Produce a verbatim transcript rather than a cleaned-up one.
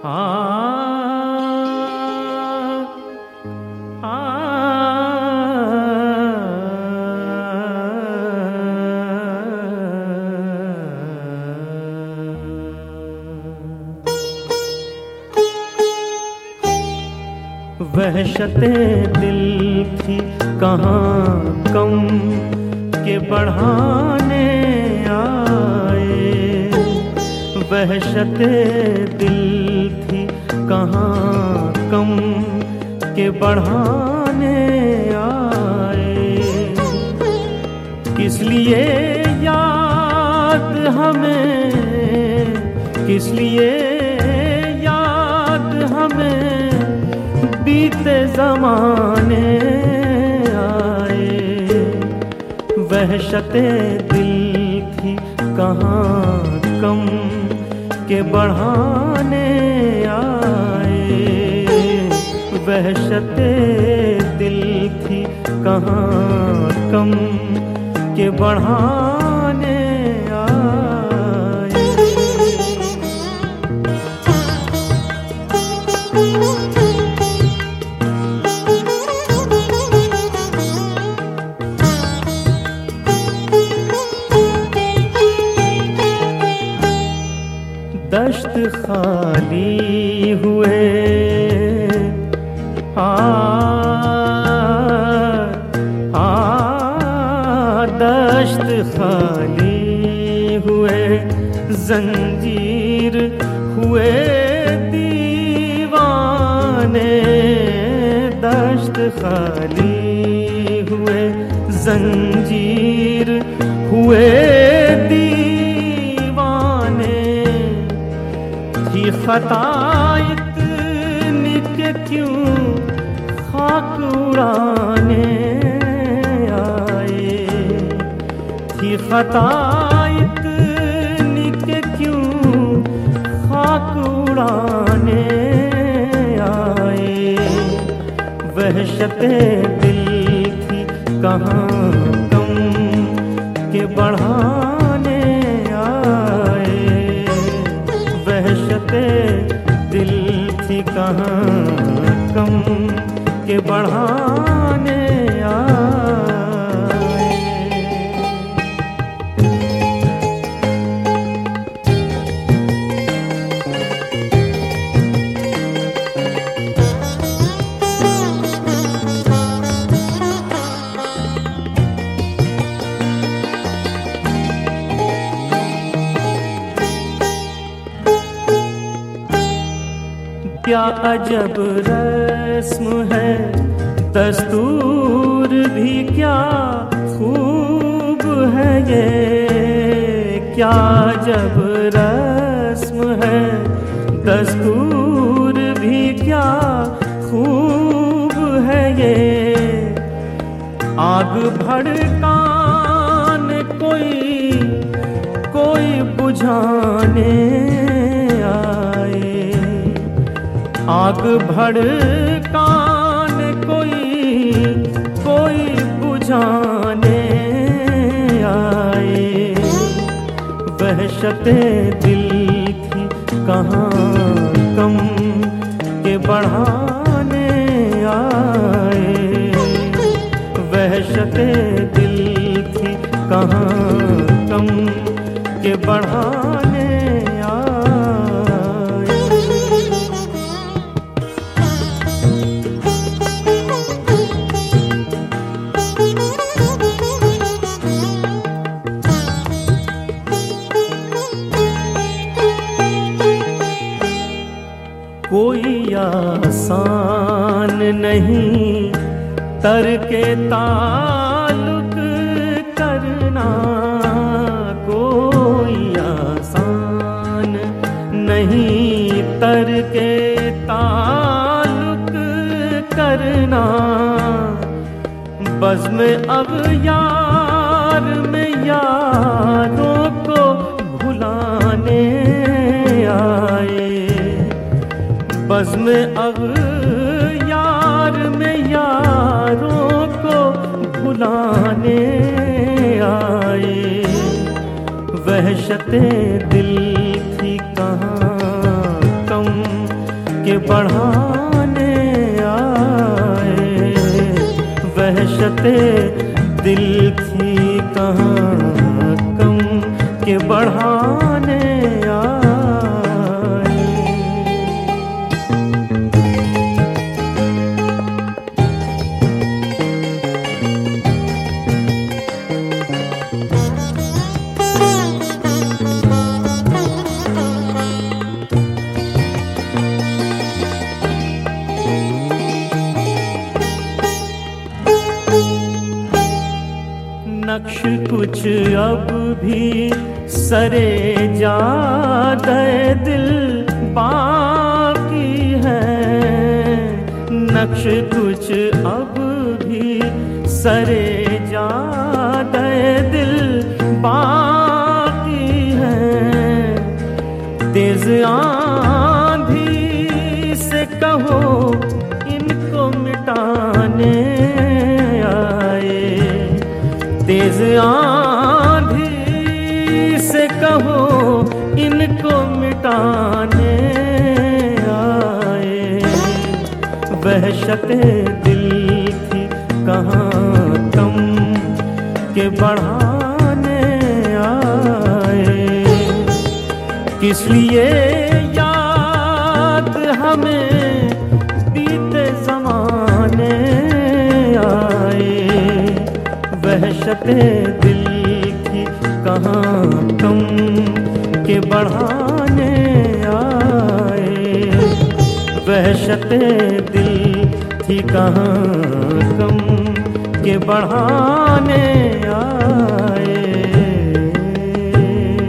आ, आ, वहशते दिल थी कहाँ कम के बढ़ाने आए। वहशते दिल थी कहाँ कम के बढ़ाने आए। किस लिए याद हमें, किस लिए याद हमें बीते ज़माने आए। वहशते दिल थी कहाँ कम के बढ़ाने आए। वहशते दिल थी कहाँ कम के बढ़ाने आए। दश्त खाली हुए आ, आ दश्त खाली हुए, जंजीर हुए दीवाने। दश्त खाली हुए, जंजीर हुए खता इतनी के क्यों खाक उड़ाने आए। थी खता इतनी के क्यों खाक उड़ाने आए। वहशते दिल थी कहाँ कम के बढ़ाने आए। वहशते दिल थी कहाँ कम के बढ़ाने आए। क्या अजब रस्म है, दस्तूर भी क्या खूब है ये। क्या अजब रस्म है, दस्तूर भी क्या खूब है ये। आग भड़कान कोई कोई बुझाने आए। आग भड़कान कोई कोई बुझाने आए। वहशते दिल थी कहाँ कम के बढ़ाने आए। वहशते दिल थी कहाँ कम के बढ़ाने कोई आसान नहीं तरके ताल्लुक करना। कोई आसान नहीं तरके ताल्लुक करना। बज़्म अब यार में यारों को भुलाने आए। बज़्म अब यार में यारों को भुलाने आए। वहशते दिल थी कहाँ कम के बढ़ाने आए। वहशते दिल थी कहाँ कम के बढ़ाने आए। नक्श कुछ अब भी सरे जादे दिल बाकी है। नक्श कुछ अब भी सरे जादे दिल बाकी है। तेज आंधी से कहो इनको मिटाने आए। तेज आंधी से कहो इनको मिटाने आए। वहशते दिल थी कहाँ कम के बढ़ाने आए। किस लिए याद हमें बीते ज़माने आए। वहशते दिल की कहाँ कम के बढ़ाने आए। वहशते दिल थी कहाँ कम के बढ़ाने